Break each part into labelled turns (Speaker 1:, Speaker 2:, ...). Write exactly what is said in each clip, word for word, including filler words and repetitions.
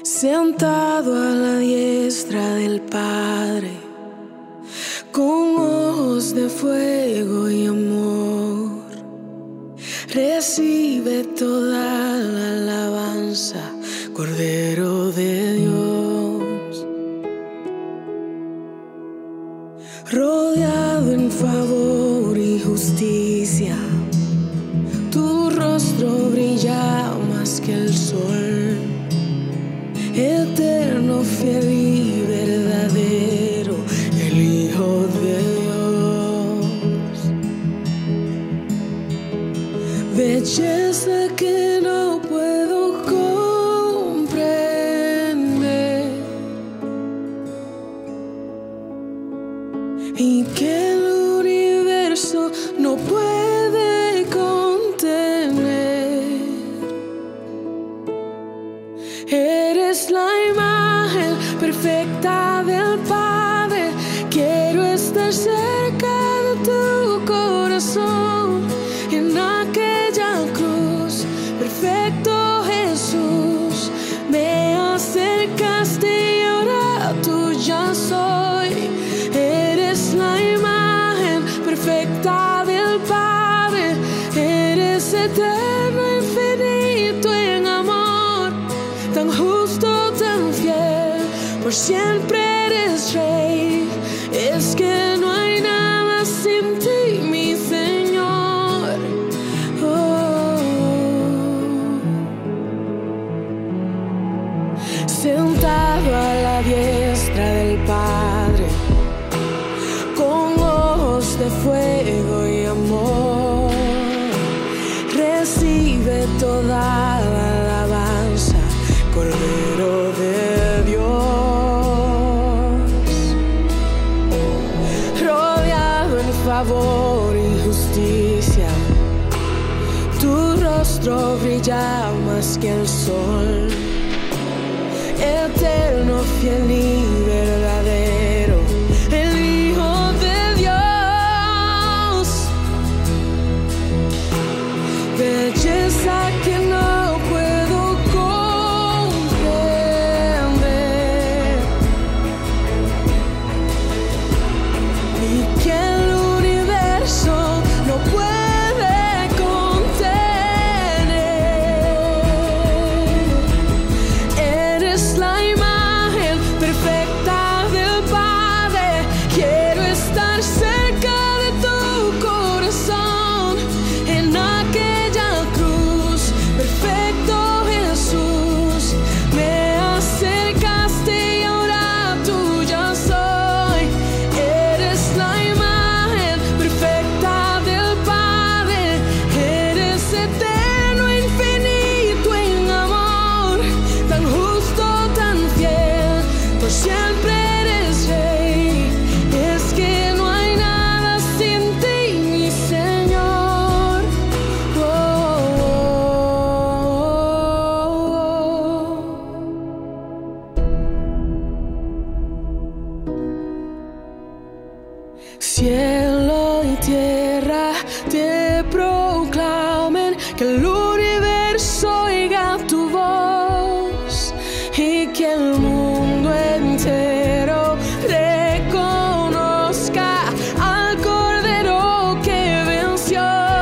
Speaker 1: Sentado a la diestra del Padre, con ojos de fuego y amor, recibe toda la alabanza, Cordero de Dios. Rodeado en favor y justicia, tu rostro brilla más que el sol. Eterno, fiel y verdadero, el Hijo de Dios. Belleza que no puedo comprender y que el universo no puede contener. Eres la imagen perfecta del Padre. Quiero estar cerca de tu corazón. En aquella cruz, perfecto Jesús, me acercaste y ahora tuya soy. Eres la imagen perfecta del Padre. Eres eterno, infinito en amor, tan justo, tan fiel, por siempre eres Rey. Es que no hay nada sin ti, mi Señor. Oh. Sentado a la diestra del Padre, con ojos de fuego y amor, recibe toda la alabanza, Cordero de Dios. Rodeado en favor y justicia, tu rostro brilla más que el sol. Eterno, fiel y verdadero, el Hijo de Dios. Belleza que no puedo comprender y que el universo no puede contener. Eres la imagen perfecta del Padre. Quiero estar cerca de tu corazón. En aquella cruz, perfecto Jesús, me acercaste y ahora tuya soy. Eres la imagen perfecta del Padre. Eres eterno, infinito en amor, tan justo, tan fiel, por siempre eres Rey. Es que no hay nada sin ti, mi Señor. Oh, oh, oh. Cielo y tierra te proclamen, que el universo oiga tu voz y que el mundo entero reconozca al Cordero que venció,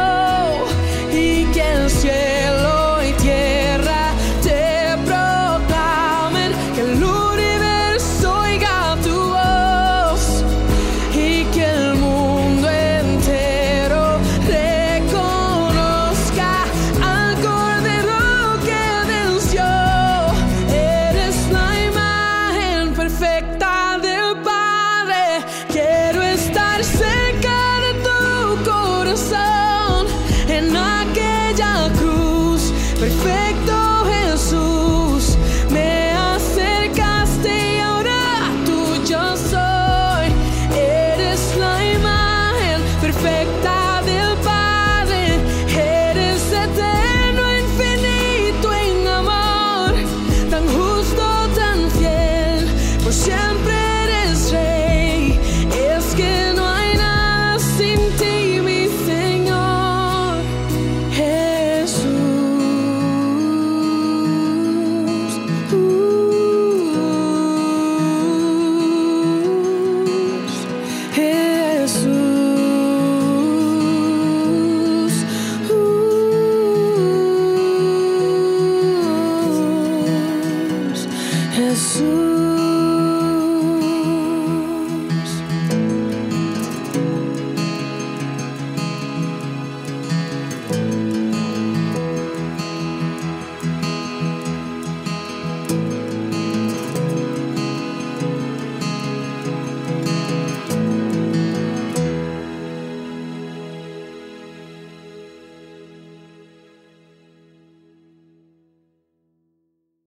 Speaker 1: y que el cielo y tierra te proclamen, que el universo oiga tu voz y que el mundo entero reconozca al Cordero que venció. Eres la imagen perfecta del Padre. Quiero estar cerca de tu corazón. En aquella cruz, perfecto Jesús,